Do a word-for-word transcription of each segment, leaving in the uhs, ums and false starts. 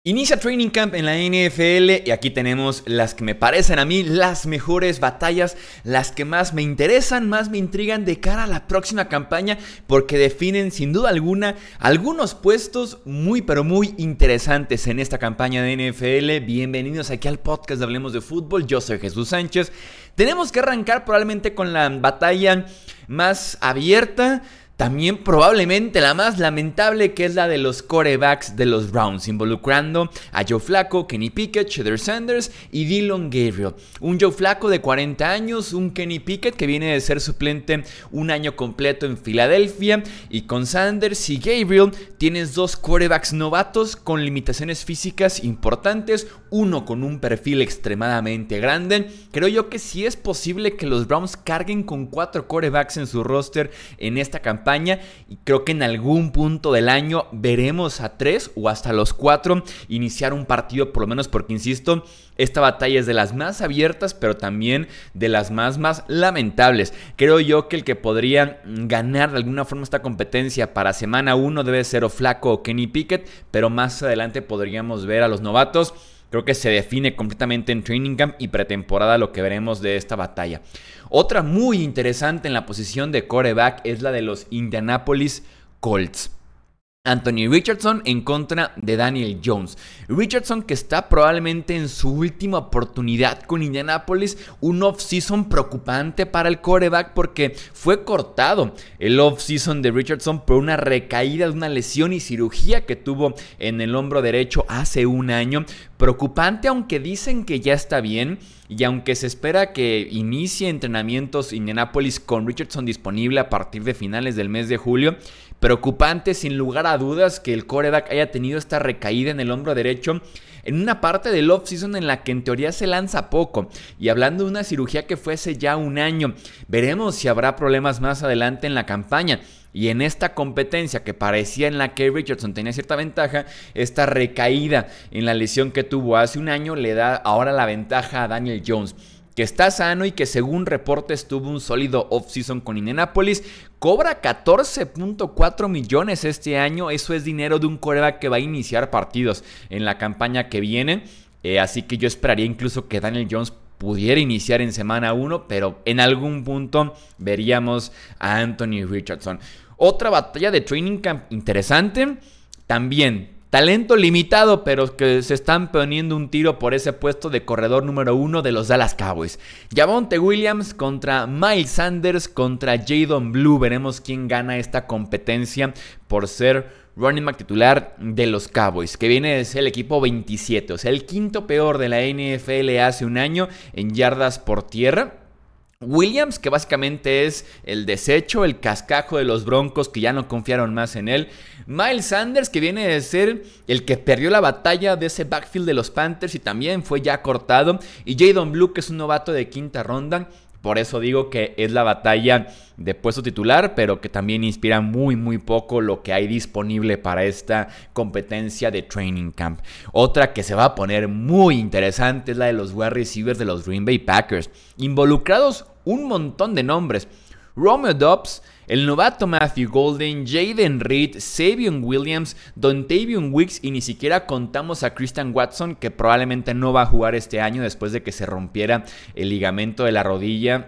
Inicia Training Camp en la N F L y aquí tenemos las que me parecen a mí las mejores batallas, las que más me interesan, más me intrigan de cara a la próxima campaña, porque definen sin duda alguna algunos puestos muy pero muy interesantes en esta campaña de N F L. Bienvenidos aquí al podcast de Hablemos de Fútbol, yo soy Jesús Sánchez. Tenemos que arrancar probablemente con la batalla más abierta, también probablemente la más lamentable, que es la de los quarterbacks de los Browns, involucrando a Joe Flacco, Kenny Pickett, Shedeur Sanders y Dillon Gabriel. Un Joe Flacco de cuarenta años, un Kenny Pickett que viene de ser suplente un año completo en Filadelfia, y con Sanders y Gabriel tienes dos quarterbacks novatos con limitaciones físicas importantes, uno con un perfil extremadamente grande. Creo yo que sí es posible que los Browns carguen con cuatro quarterbacks en su roster en esta campaña, y creo que en algún punto del año veremos a tres o hasta los cuatro iniciar un partido, por lo menos, porque insisto, esta batalla es de las más abiertas, pero también de las más, más lamentables. Creo yo que el que podría ganar de alguna forma esta competencia para semana uno debe ser o Flacco o Kenny Pickett, pero más adelante podríamos ver a los novatos. Creo que se define completamente en Training Camp y pretemporada lo que veremos de esta batalla. Otra muy interesante en la posición de quarterback es la de los Indianapolis Colts. Anthony Richardson en contra de Daniel Jones. Richardson, que está probablemente en su última oportunidad con Indianapolis, un off-season preocupante para el quarterback porque fue cortado el off-season de Richardson por una recaída de una lesión y cirugía que tuvo en el hombro derecho hace un año. Preocupante, aunque dicen que ya está bien y aunque se espera que inicie entrenamientos Indianapolis con Richardson disponible a partir de finales del mes de julio. Preocupante sin lugar a dudas que el quarterback haya tenido esta recaída en el hombro derecho en una parte del off-season en la que en teoría se lanza poco, y hablando de una cirugía que fue hace ya un año. Veremos si habrá problemas más adelante en la campaña. Y en esta competencia que parecía en la que Richardson tenía cierta ventaja, esta recaída en la lesión que tuvo hace un año le da ahora la ventaja a Daniel Jones, que está sano y que según reportes tuvo un sólido off-season con Indianapolis. Cobra catorce punto cuatro millones este año. Eso es dinero de un quarterback que va a iniciar partidos en la campaña que viene. Eh, así que yo esperaría incluso que Daniel Jones pudiera iniciar en semana uno, pero en algún punto veríamos a Anthony Richardson. Otra batalla de Training Camp interesante, también talento limitado, pero que se están poniendo un tiro por ese puesto de corredor número uno de los Dallas Cowboys. Javonte Williams contra Miles Sanders contra Jadon Blue. Veremos quién gana esta competencia por ser running back titular de los Cowboys, que viene de ser el equipo veintisiete, o sea, el quinto peor de la N F L hace un año en yardas por tierra. Williams, que básicamente es el desecho, el cascajo de los Broncos, que ya no confiaron más en él. Miles Sanders, que viene de ser el que perdió la batalla de ese backfield de los Panthers y también fue ya cortado. Y Jadon Blue, que es un novato de quinta ronda. Por eso digo que es la batalla de puesto titular, pero que también inspira muy muy poco lo que hay disponible para esta competencia de Training Camp. Otra que se va a poner muy interesante es la de los wide receivers de los Green Bay Packers. Involucrados un montón de nombres: Romeo Doubs, el novato Matthew Golden, Jaden Reed, Savion Williams, Dontavion Wicks, y ni siquiera contamos a Christian Watson, que probablemente no va a jugar este año después de que se rompiera el ligamento de la rodilla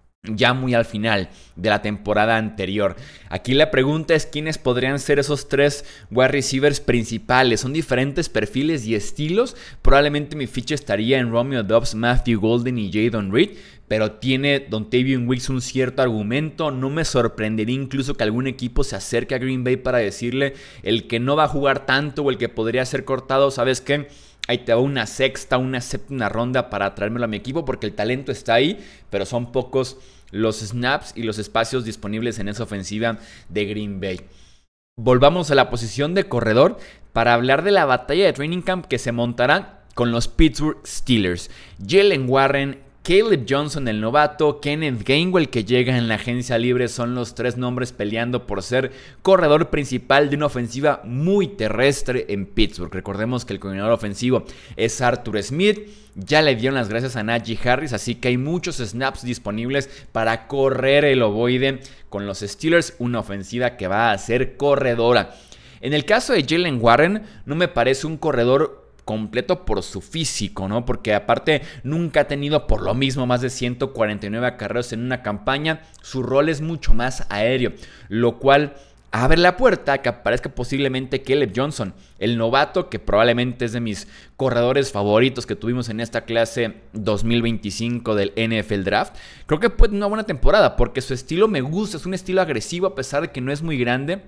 ya muy al final de la temporada anterior. Aquí la pregunta es quiénes podrían ser esos tres wide receivers principales. Son diferentes perfiles y estilos. Probablemente mi ficha estaría en Romeo Doubs, Matthew Golden y Jaden Reed, pero tiene Dontavion Wicks un cierto argumento. No me sorprendería incluso que algún equipo se acerque a Green Bay para decirle: el que no va a jugar tanto o el que podría ser cortado, ¿sabes qué? Ahí te va una sexta, una séptima ronda para traérmelo a mi equipo, porque el talento está ahí, pero son pocos los snaps y los espacios disponibles en esa ofensiva de Green Bay. Volvamos a la posición de corredor para hablar de la batalla de Training Camp que se montará con los Pittsburgh Steelers. Jalen Warren, Caleb Johnson, el novato, Kenneth Gainwell, que llega en la agencia libre, son los tres nombres peleando por ser corredor principal de una ofensiva muy terrestre en Pittsburgh. Recordemos que el coordinador ofensivo es Arthur Smith. Ya le dieron las gracias a Najee Harris, así que hay muchos snaps disponibles para correr el ovoide con los Steelers, una ofensiva que va a ser corredora. En el caso de Jalen Warren, no me parece un corredor completo por su físico, ¿no? Porque aparte nunca ha tenido por lo mismo más de ciento cuarenta y nueve acarreos en una campaña. Su rol es mucho más aéreo, lo cual abre la puerta a que aparezca posiblemente Caleb Johnson, el novato que probablemente es de mis corredores favoritos que tuvimos en esta clase dos mil veinticinco del N F L Draft. Creo que puede tener una buena temporada porque su estilo me gusta, es un estilo agresivo a pesar de que no es muy grande.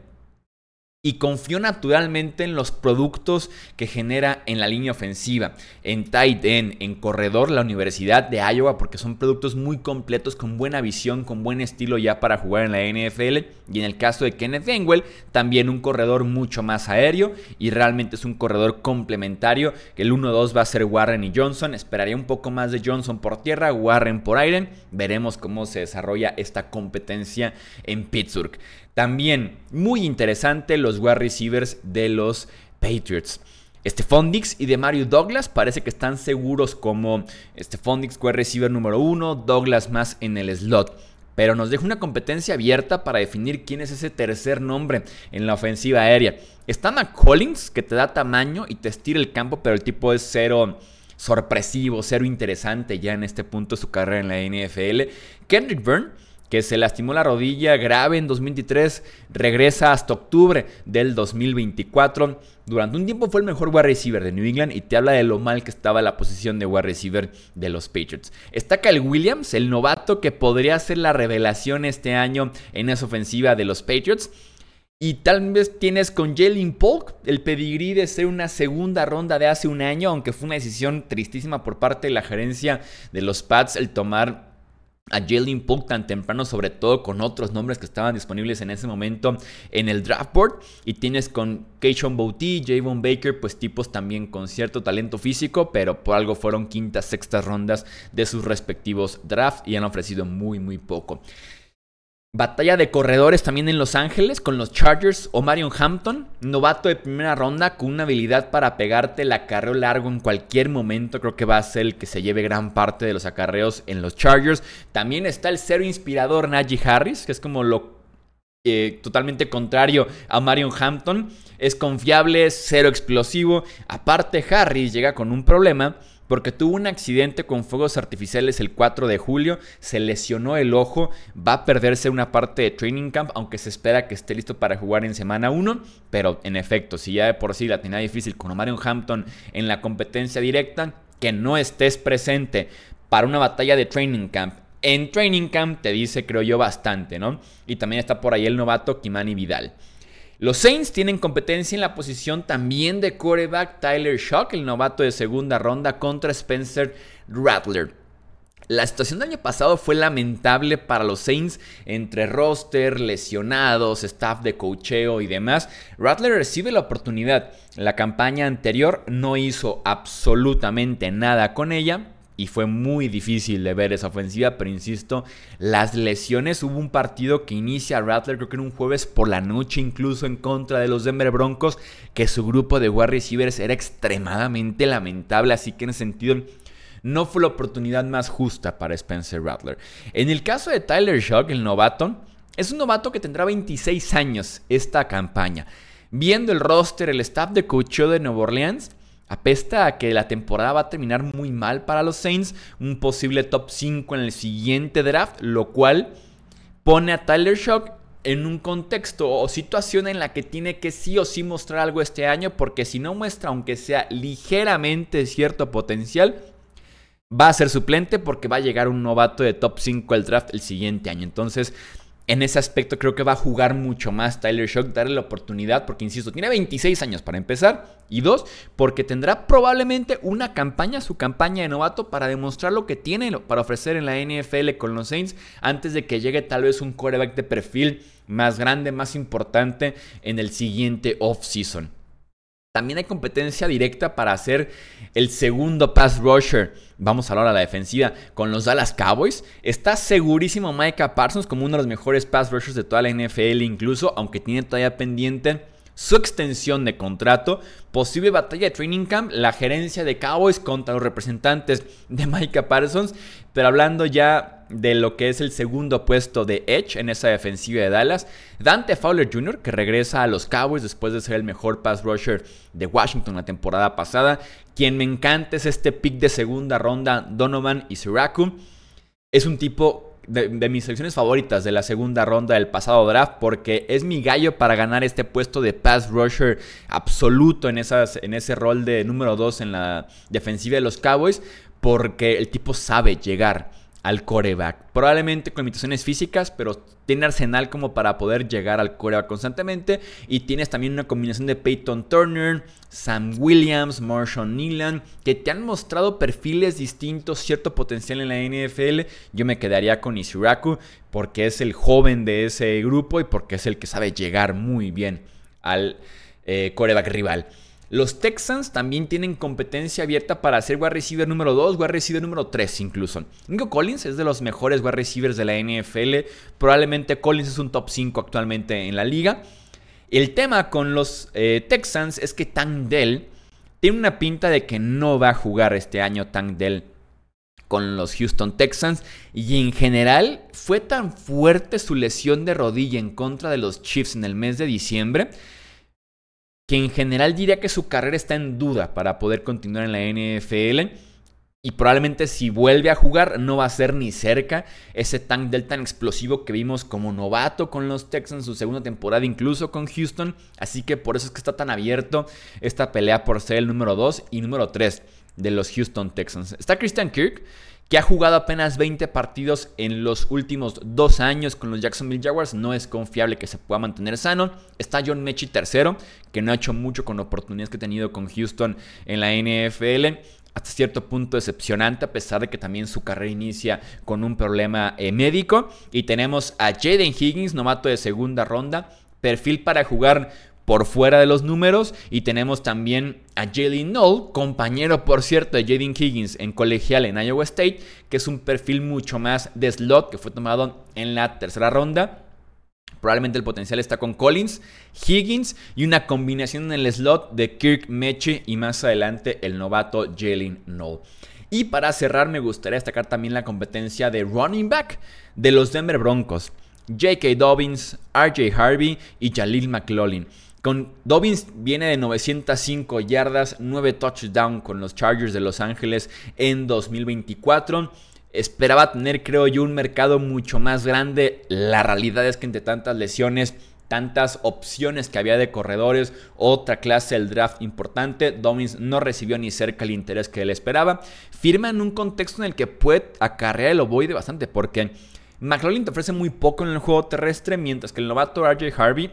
Y confío naturalmente en los productos que genera en la línea ofensiva, en tight end, en corredor, la Universidad de Iowa, porque son productos muy completos, con buena visión, con buen estilo ya para jugar en la N F L. Y en el caso de Kenneth Gainwell, también un corredor mucho más aéreo y realmente es un corredor complementario. El uno dos va a ser Warren y Johnson. Esperaría un poco más de Johnson por tierra, Warren por aire. Veremos cómo se desarrolla esta competencia en Pittsburgh. También muy interesante los wide receivers de los Patriots. Stephon Diggs y Demario Douglas parece que están seguros como Stephon Diggs wide receiver número uno, Douglas más en el slot. Pero nos deja una competencia abierta para definir quién es ese tercer nombre en la ofensiva aérea. Está McCollins, que te da tamaño y te estira el campo, pero el tipo es cero sorpresivo, cero interesante ya en este punto de su carrera en la N F L. Kendrick Bourne, que se lastimó la rodilla grave en dos mil veintitrés, regresa hasta octubre del dos mil veinticuatro. Durante un tiempo fue el mejor wide receiver de New England y te habla de lo mal que estaba la posición de wide receiver de los Patriots. Está Kyle Williams, el novato que podría ser la revelación este año en esa ofensiva de los Patriots. Y tal vez tienes con Jalen Polk el pedigrí de ser una segunda ronda de hace un año, aunque fue una decisión tristísima por parte de la gerencia de los Pats el tomar a Jalen Polk tan temprano, sobre todo con otros nombres que estaban disponibles en ese momento en el draft board. Y tienes con Kayshon Boutte, Javon Baker, pues tipos también con cierto talento físico, pero por algo fueron quintas, sextas rondas de sus respectivos drafts y han ofrecido muy, muy poco. Batalla de corredores también en Los Ángeles con los Chargers. Omarion Hampton, novato de primera ronda con una habilidad para pegarte el acarreo largo en cualquier momento. Creo que va a ser el que se lleve gran parte de los acarreos en los Chargers. También está el cero inspirador Najee Harris, que es como lo eh, totalmente contrario a Omarion Hampton. Es confiable, cero explosivo. Aparte, Harris llega con un problema porque tuvo un accidente con fuegos artificiales el cuatro de julio, se lesionó el ojo, va a perderse una parte de training camp, aunque se espera que esté listo para jugar en semana uno, pero en efecto, si ya de por sí la tenía difícil con Omarion Hampton en la competencia directa, que no estés presente para una batalla de training camp. En training camp te dice, creo yo, bastante, ¿no? Y también está por ahí el novato Kimani Vidal. Los Saints tienen competencia en la posición también de quarterback. Tyler Shough, el novato de segunda ronda, contra Spencer Rattler. La situación del año pasado fue lamentable para los Saints entre roster, lesionados, staff de coacheo y demás. Rattler recibe la oportunidad. La campaña anterior no hizo absolutamente nada con ella y fue muy difícil de ver esa ofensiva, pero insisto, las lesiones, hubo un partido que inicia Rattler, creo que era un jueves por la noche incluso, en contra de los Denver Broncos, que su grupo de wide receivers era extremadamente lamentable, así que en ese sentido no fue la oportunidad más justa para Spencer Rattler. En el caso de Tyler Shough, el novato, es un novato que tendrá veintiséis años esta campaña. Viendo el roster, el staff de coacheo de Nueva Orleans, apesta a que la temporada va a terminar muy mal para los Saints, un posible top cinco en el siguiente draft, lo cual pone a Tyler Shough en un contexto o situación en la que tiene que sí o sí mostrar algo este año, porque si no muestra, aunque sea ligeramente cierto potencial, va a ser suplente porque va a llegar un novato de top cinco al draft el siguiente año. Entonces, en ese aspecto creo que va a jugar mucho más Tyler Shough, darle la oportunidad porque, insisto, tiene veintiséis años para empezar y dos, porque tendrá probablemente una campaña, su campaña de novato para demostrar lo que tiene para ofrecer en la N F L con los Saints antes de que llegue tal vez un quarterback de perfil más grande, más importante en el siguiente off-season. También hay competencia directa para hacer el segundo pass rusher. Vamos a hablar a la defensiva con los Dallas Cowboys. Está segurísimo Micah Parsons como uno de los mejores pass rushers de toda la N F L incluso, aunque tiene todavía pendiente su extensión de contrato, posible batalla de training camp, la gerencia de Cowboys contra los representantes de Micah Parsons. Pero hablando ya de lo que es el segundo puesto de Edge en esa defensiva de Dallas, Dante Fowler junior, que regresa a los Cowboys después de ser el mejor pass rusher de Washington la temporada pasada. Quien me encanta es este pick de segunda ronda, Donovan Iziraku. Es un tipo De, de mis selecciones favoritas de la segunda ronda del pasado draft, porque es mi gallo para ganar este puesto de pass rusher absoluto en, esas, en ese rol de número dos en la defensiva de los Cowboys, porque el tipo sabe llegar al quarterback, probablemente con limitaciones físicas, pero tiene arsenal como para poder llegar al quarterback constantemente. Y tienes también una combinación de Peyton Turner, Sam Williams, Marshawn Nyland, que te han mostrado perfiles distintos, cierto potencial en la N F L. Yo me quedaría con Iziraku porque es el joven de ese grupo y porque es el que sabe llegar muy bien al eh, quarterback rival. Los Texans también tienen competencia abierta para ser wide receiver número dos, wide receiver número tres incluso. Nico Collins es de los mejores wide receivers de la N F L. Probablemente Collins es un top cinco actualmente en la liga. El tema con los eh, Texans es que Tank Dell tiene una pinta de que no va a jugar este año Tank Dell con los Houston Texans. Y en general fue tan fuerte su lesión de rodilla en contra de los Chiefs en el mes de diciembre, que en general diría que su carrera está en duda para poder continuar en la N F L. Y probablemente si vuelve a jugar no va a ser ni cerca ese Tank Dell tan explosivo que vimos como novato con los Texans su segunda temporada, incluso con Houston. Así que por eso es que está tan abierto esta pelea por ser el número dos y número tres de los Houston Texans. Está Christian Kirk, que ha jugado apenas veinte partidos en los últimos dos años con los Jacksonville Jaguars. No es confiable que se pueda mantener sano. Está John Mechie tercero, que no ha hecho mucho con oportunidades que ha tenido con Houston en la N F L. Hasta cierto punto decepcionante, a pesar de que también su carrera inicia con un problema eh, médico. Y tenemos a Jaden Higgins, novato de segunda ronda, perfil para jugar por fuera de los números. Y tenemos también a Jalen Noel, compañero por cierto de Jaden Higgins en colegial en Iowa State, que es un perfil mucho más de slot, que fue tomado en la tercera ronda. Probablemente el potencial está con Collins, Higgins y una combinación en el slot de Kirk, Mechie y más adelante el novato Jalen Noel. Y para cerrar me gustaría destacar también la competencia de running back de los Denver Broncos. J K. Dobbins, R J Harvey y Jaleel McLaughlin. Con Dobbins viene de novecientas cinco yardas, nueve touchdowns con los Chargers de Los Ángeles en dos mil veinticuatro. Esperaba tener, creo yo, un mercado mucho más grande. La realidad es que entre tantas lesiones, tantas opciones que había de corredores, otra clase del draft importante, Dobbins no recibió ni cerca el interés que él esperaba. Firma en un contexto en el que puede acarrear el ovoide bastante, porque McLaughlin te ofrece muy poco en el juego terrestre, mientras que el novato R J Harvey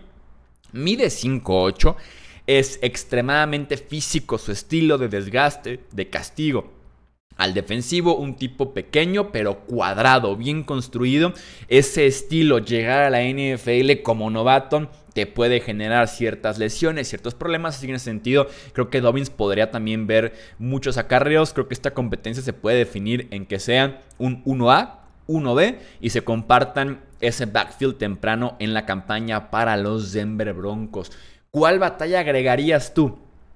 mide cinco ocho, es extremadamente físico su estilo de desgaste, de castigo al defensivo, un tipo pequeño pero cuadrado, bien construido. Ese estilo, llegar a la N F L como novato, te puede generar ciertas lesiones, ciertos problemas. Así que en ese sentido, creo que Dobbins podría también ver muchos acarreos. Creo que esta competencia se puede definir en que sean un uno A, uno B y se compartan ese backfield temprano en la campaña para los Denver Broncos. ¿Cuál batalla agregarías tú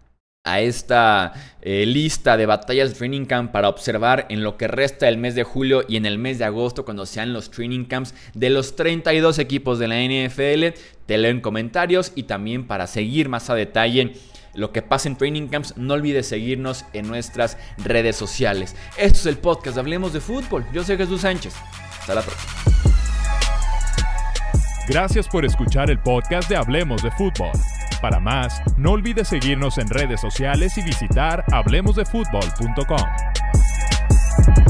a esta eh, lista de batallas de training camp para observar en lo que resta del mes de julio y en el mes de agosto, cuando sean los training camps de los treinta y dos equipos de la N F L? Te leo en comentarios. Y también para seguir más a detalle lo que pasa en training camps, no olvides seguirnos en nuestras redes sociales. Esto es el podcast de Hablemos de Fútbol. Yo soy Jesús Sánchez. Hasta la próxima. Gracias por escuchar el podcast de Hablemos de Fútbol. Para más, no olvides seguirnos en redes sociales y visitar hablemos de fútbol punto com.